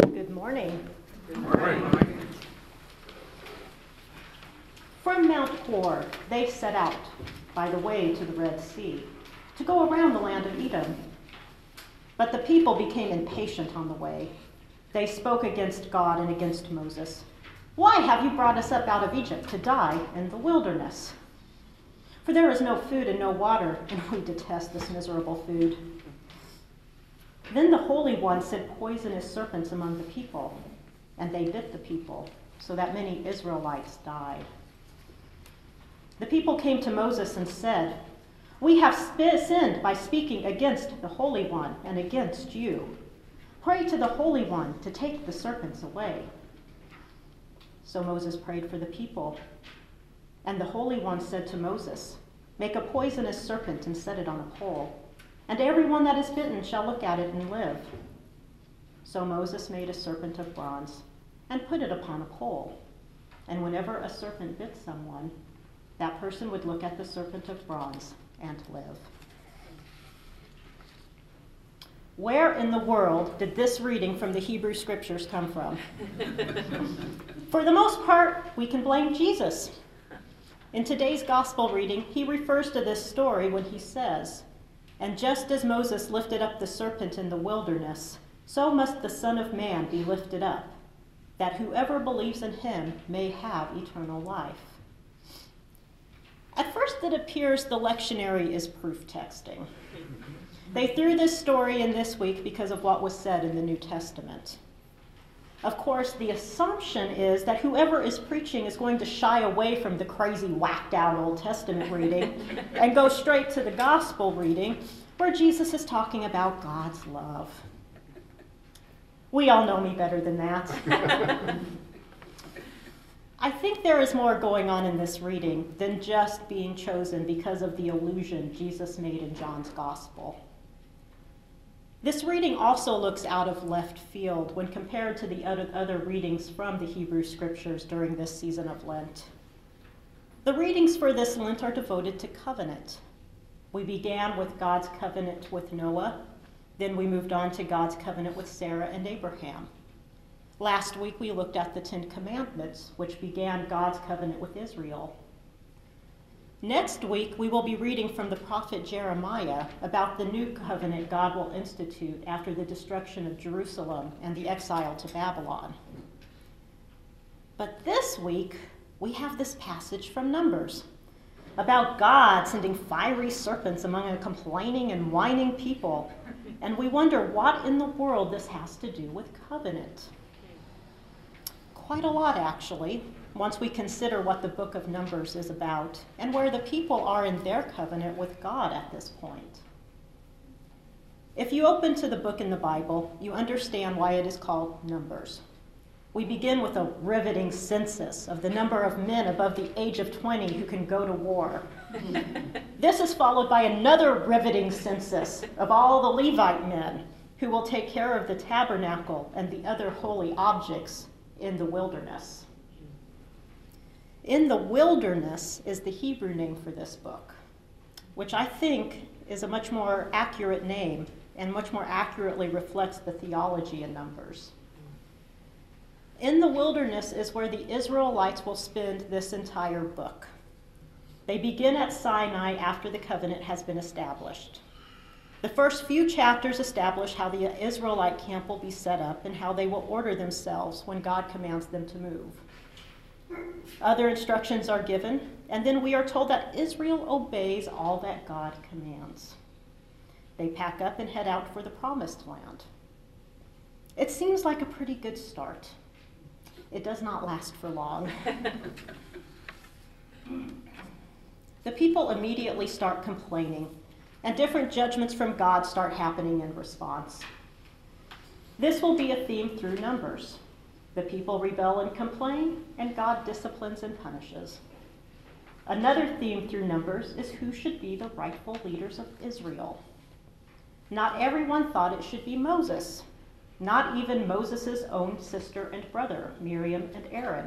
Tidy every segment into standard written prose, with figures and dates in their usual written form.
Good morning. Good morning. From Mount Hor, they set out by the way to the Red Sea to go around the land of Edom. But the people became impatient on the way. They spoke against God and against Moses. "Why have you brought us up out of Egypt to die in the wilderness? For there is no food and no water, and we detest this miserable food." Then the Holy One sent poisonous serpents among the people, and they bit the people, so that many Israelites died. The people came to Moses and said, "We have sinned by speaking against the Holy One and against you. Pray to the Holy One to take the serpents away." So Moses prayed for the people, and the Holy One said to Moses, "Make a poisonous serpent and set it on a pole, and everyone that is bitten shall look at it and live." So Moses made a serpent of bronze and put it upon a pole, and whenever a serpent bit someone, that person would look at the serpent of bronze and live. Where in the world did this reading from the Hebrew Scriptures come from? For the most part, we can blame Jesus. In today's gospel reading, he refers to this story when he says, "And just as Moses lifted up the serpent in the wilderness, so must the Son of Man be lifted up, that whoever believes in him may have eternal life." At first it appears the lectionary is proof texting. They threw this story in this week because of what was said in the New Testament. Of course, the assumption is that whoever is preaching is going to shy away from the crazy, whacked-out Old Testament reading and go straight to the gospel reading, where Jesus is talking about God's love. We all know me better than that. I think there is more going on in this reading than just being chosen because of the allusion Jesus made in John's gospel. This reading also looks out of left field when compared to the other readings from the Hebrew Scriptures during this season of Lent. The readings for this Lent are devoted to covenant. We began with God's covenant with Noah, then we moved on to God's covenant with Sarah and Abraham. Last week we looked at the Ten Commandments, which began God's covenant with Israel. Next week we will be reading from the prophet Jeremiah about the new covenant God will institute after the destruction of Jerusalem and the exile to Babylon. But this week we have this passage from Numbers about God sending fiery serpents among a complaining and whining people, and we wonder what in the world this has to do with covenant. Quite a lot, actually, once we consider what the book of Numbers is about and where the people are in their covenant with God at this point. If you open to the book in the Bible, you understand why it is called Numbers. We begin with a riveting census of the number of men above the age of 20 who can go to war. This is followed by another riveting census of all the Levite men who will take care of the tabernacle and the other holy objects in the wilderness. In the wilderness is the Hebrew name for this book, which I think is a much more accurate name and much more accurately reflects the theology in Numbers. In the wilderness is where the Israelites will spend this entire book. They begin at Sinai after the covenant has been established. The first few chapters establish how the Israelite camp will be set up and how they will order themselves when God commands them to move. Other instructions are given, and then we are told that Israel obeys all that God commands. They pack up and head out for the promised land. It seems like a pretty good start. It does not last for long. The people immediately start complaining, and different judgments from God start happening in response. This will be a theme through Numbers. The people rebel and complain, and God disciplines and punishes. Another theme through Numbers is who should be the rightful leaders of Israel. Not everyone thought it should be Moses, not even Moses' own sister and brother, Miriam and Aaron.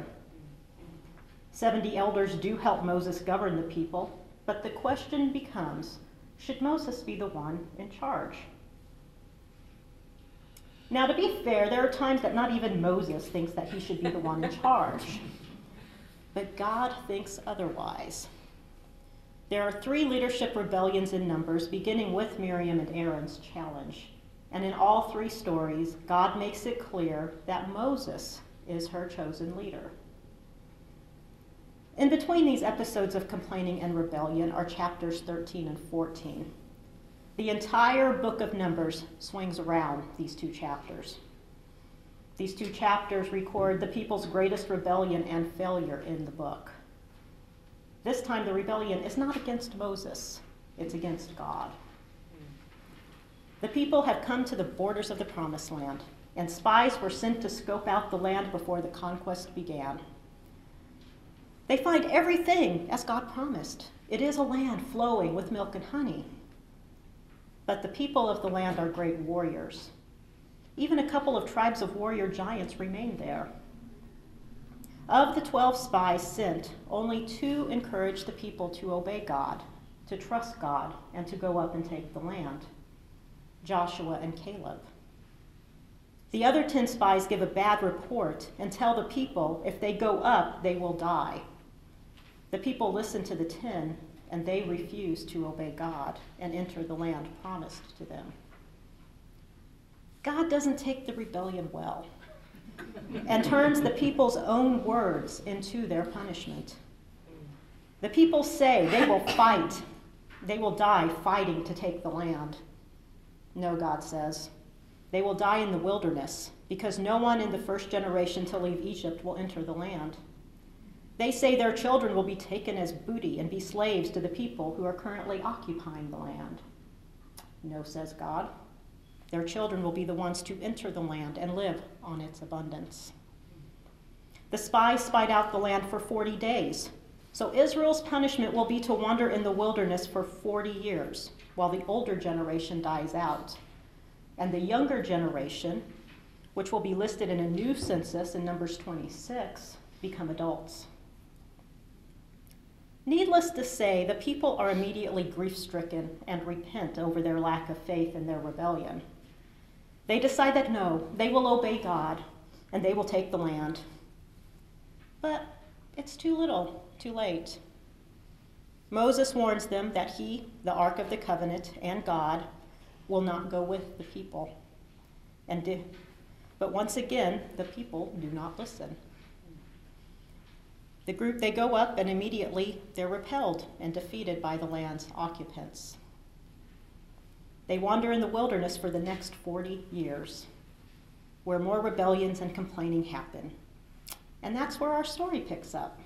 70 elders do help Moses govern the people, but the question becomes, should Moses be the one in charge? Now, to be fair, there are times that not even Moses thinks that he should be the one in charge. But God thinks otherwise. There are 3 leadership rebellions in Numbers, beginning with Miriam and Aaron's challenge. And in all 3 stories, God makes it clear that Moses is her chosen leader. In between these episodes of complaining and rebellion are chapters 13 and 14. The entire book of Numbers swings around these 2 chapters. These 2 chapters record the people's greatest rebellion and failure in the book. This time the rebellion is not against Moses, it's against God. The people have come to the borders of the Promised Land, and spies were sent to scope out the land before the conquest began. They find everything as God promised. It is a land flowing with milk and honey. But the people of the land are great warriors. Even a couple of tribes of warrior giants remain there. Of the 12 spies sent, only 2 encouraged the people to obey God, to trust God, and to go up and take the land: Joshua and Caleb. The other 10 spies give a bad report and tell the people if they go up, they will die. The people listen to the 10, and they refuse to obey God and enter the land promised to them. God doesn't take the rebellion well and turns the people's own words into their punishment. The people say they will fight. They will die fighting to take the land. No, God says, they will die in the wilderness because no one in the first generation to leave Egypt will enter the land. They say their children will be taken as booty and be slaves to the people who are currently occupying the land. No, says God. Their children will be the ones to enter the land and live on its abundance. The spies spied out the land for 40 days. So Israel's punishment will be to wander in the wilderness for 40 years, while the older generation dies out. And the younger generation, which will be listed in a new census in Numbers 26, become adults. Needless to say, the people are immediately grief-stricken and repent over their lack of faith and their rebellion. They decide that no, they will obey God, and they will take the land. But it's too little, too late. Moses warns them that he, the Ark of the Covenant, and God will not go with the people. But once again, the people do not listen. They go up, and immediately they're repelled and defeated by the land's occupants. They wander in the wilderness for the next 40 years, where more rebellions and complaining happen. And that's where our story picks up.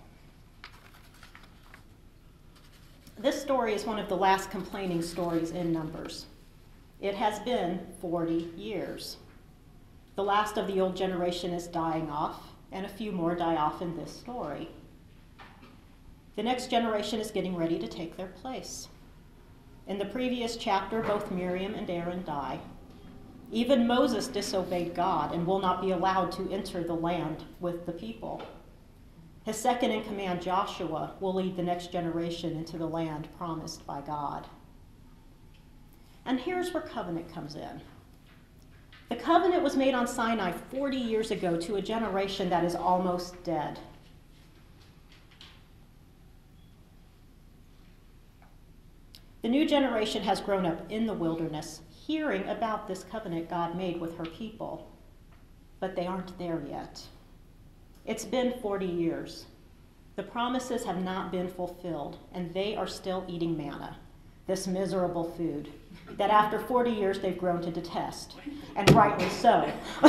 This story is one of the last complaining stories in Numbers. It has been 40 years. The last of the old generation is dying off, and a few more die off in this story. The next generation is getting ready to take their place. In the previous chapter, both Miriam and Aaron die. Even Moses disobeyed God and will not be allowed to enter the land with the people. His second in command, Joshua, will lead the next generation into the land promised by God. And here's where covenant comes in. The covenant was made on Sinai 40 years ago to a generation that is almost dead. The new generation has grown up in the wilderness, hearing about this covenant God made with her people, but they aren't there yet. It's been 40 years. The promises have not been fulfilled, and they are still eating manna, this miserable food that after 40 years they've grown to detest, and rightly so.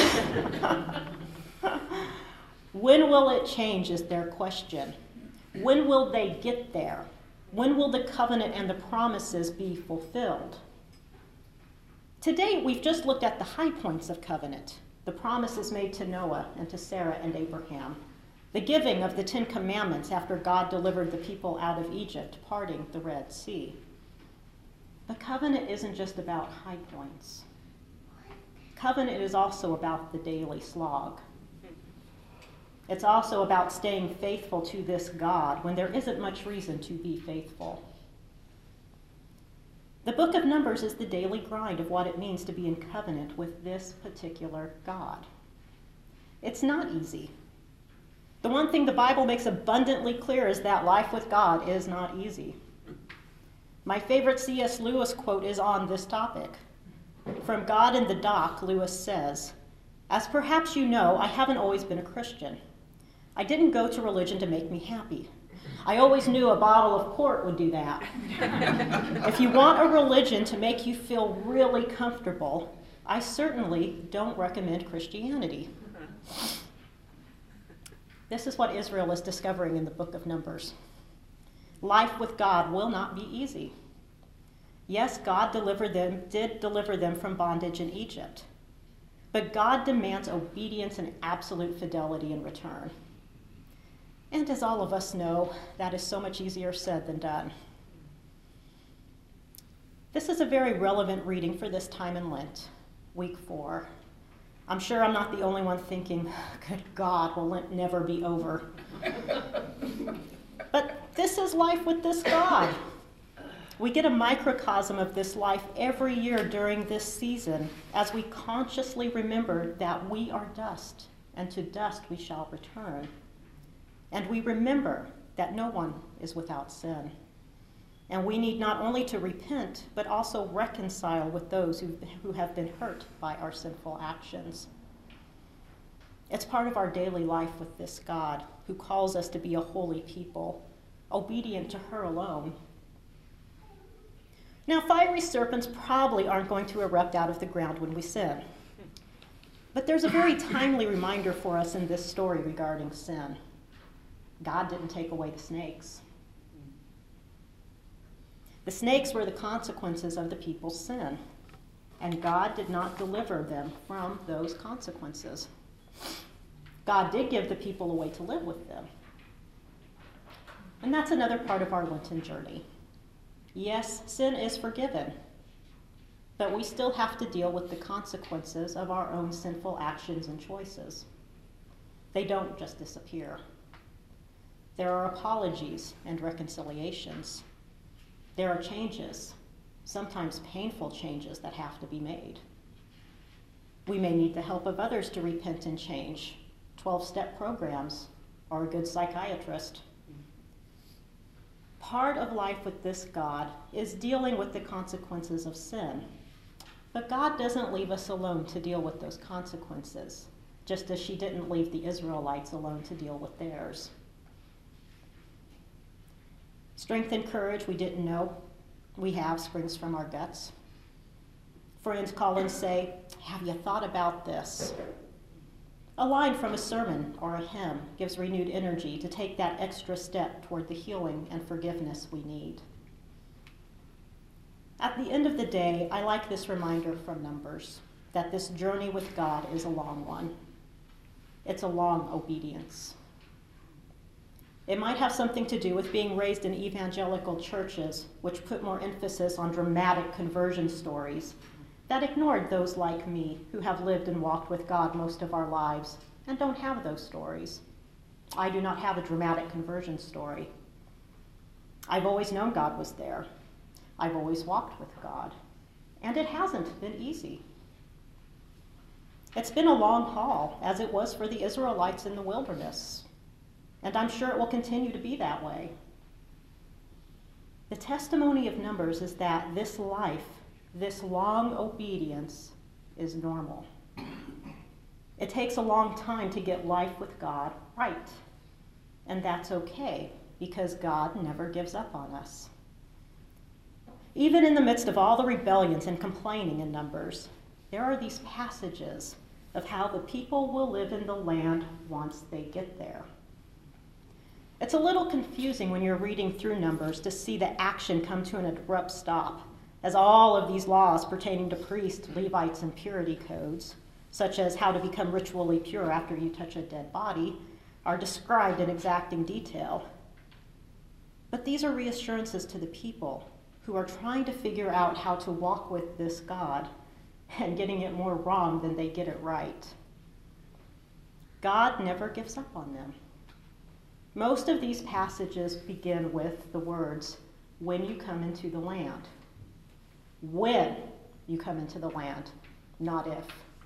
When will it change is their question. When will they get there? When will the covenant and the promises be fulfilled? Today, we've just looked at the high points of covenant, the promises made to Noah and to Sarah and Abraham, the giving of the 10 Commandments after God delivered the people out of Egypt, parting the Red Sea. But covenant isn't just about high points. Covenant is also about the daily slog. It's also about staying faithful to this God when there isn't much reason to be faithful. The book of Numbers is the daily grind of what it means to be in covenant with this particular God. It's not easy. The one thing the Bible makes abundantly clear is that life with God is not easy. My favorite C.S. Lewis quote is on this topic. From God in the Dock, Lewis says, "As perhaps you know, I haven't always been a Christian. I didn't go to religion to make me happy. I always knew a bottle of port would do that. If you want a religion to make you feel really comfortable, I certainly don't recommend Christianity." This is what Israel is discovering in the book of Numbers. Life with God will not be easy. Yes, God did deliver them from bondage in Egypt, but God demands obedience and absolute fidelity in return. And as all of us know, that is so much easier said than done. This is a very relevant reading for this time in Lent, week 4. I'm sure I'm not the only one thinking, good God, will Lent never be over? But this is life with this God. We get a microcosm of this life every year during this season as we consciously remember that we are dust, and to dust we shall return. And we remember that no one is without sin. And we need not only to repent, but also reconcile with those who have been hurt by our sinful actions. It's part of our daily life with this God who calls us to be a holy people, obedient to her alone. Now, fiery serpents probably aren't going to erupt out of the ground when we sin. But there's a very timely reminder for us in this story regarding sin. God didn't take away the snakes. The snakes were the consequences of the people's sin, and God did not deliver them from those consequences. God did give the people a way to live with them. And that's another part of our Lenten journey. Yes, sin is forgiven, but we still have to deal with the consequences of our own sinful actions and choices. They don't just disappear. There are apologies and reconciliations. There are changes, sometimes painful changes that have to be made. We may need the help of others to repent and change, 12-step programs, or a good psychiatrist. Part of life with this God is dealing with the consequences of sin. But God doesn't leave us alone to deal with those consequences, just as she didn't leave the Israelites alone to deal with theirs. Strength and courage we didn't know we have springs from our guts. Friends call and say, "Have you thought about this?" A line from a sermon or a hymn gives renewed energy to take that extra step toward the healing and forgiveness we need. At the end of the day, I like this reminder from Numbers that this journey with God is a long one. It's a long obedience. It might have something to do with being raised in evangelical churches, which put more emphasis on dramatic conversion stories that ignored those like me who have lived and walked with God most of our lives and don't have those stories. I do not have a dramatic conversion story. I've always known God was there. I've always walked with God, and it hasn't been easy. It's been a long haul, as it was for the Israelites in the wilderness, and I'm sure it will continue to be that way. The testimony of Numbers is that this life, this long obedience, is normal. It takes a long time to get life with God right, and that's okay, because God never gives up on us. Even in the midst of all the rebellions and complaining in Numbers, there are these passages of how the people will live in the land once they get there. It's a little confusing when you're reading through Numbers to see the action come to an abrupt stop, as all of these laws pertaining to priests, Levites, and purity codes, such as how to become ritually pure after you touch a dead body, are described in exacting detail. But these are reassurances to the people who are trying to figure out how to walk with this God and getting it more wrong than they get it right. God never gives up on them. Most of these passages begin with the words, "when you come into the land." when you come into the land, not if.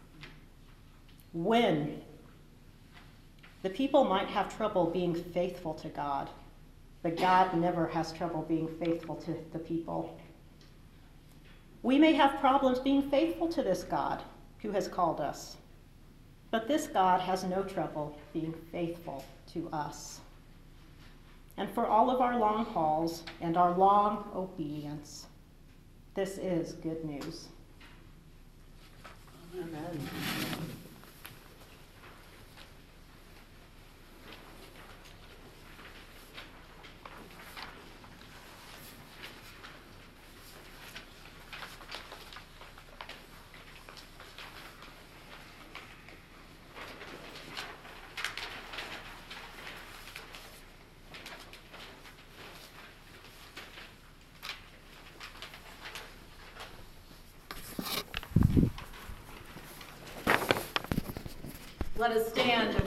When. The people might have trouble being faithful to God, but God never has trouble being faithful to the people. We may have problems being faithful to this God who has called us, but this God has no trouble being faithful to us. And for all of our long hauls and our long obedience, this is good news. Amen. Let us stand.